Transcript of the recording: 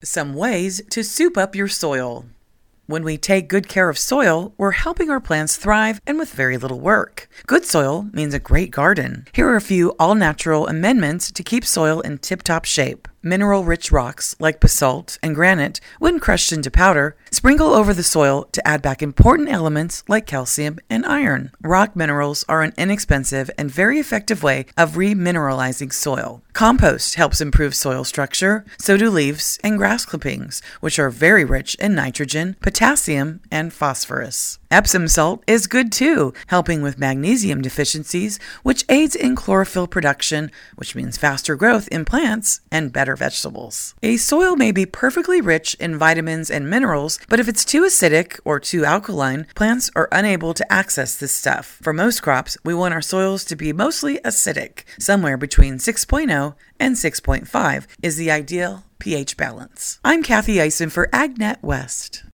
Some ways to soup up your soil. When we take good care of soil, we're helping our plants thrive and with very little work. Good soil means a great garden. Here are a few all-natural amendments to keep soil in tip-top shape. Mineral-rich rocks like basalt and granite, when crushed into powder, sprinkle over the soil to add back important elements like calcium and iron. Rock minerals are an inexpensive and very effective way of remineralizing soil. Compost helps improve soil structure, so do leaves and grass clippings, which are very rich in nitrogen, potassium, and phosphorus. Epsom salt is good too, helping with magnesium deficiencies, which aids in chlorophyll production, which means faster growth in plants and better vegetables. A soil may be perfectly rich in vitamins and minerals, but if it's too acidic or too alkaline, plants are unable to access this stuff. For most crops, we want our soils to be mostly acidic. Somewhere between 6.0 and 6.5 is the ideal pH balance. I'm Kathy Eisen for AgNet West.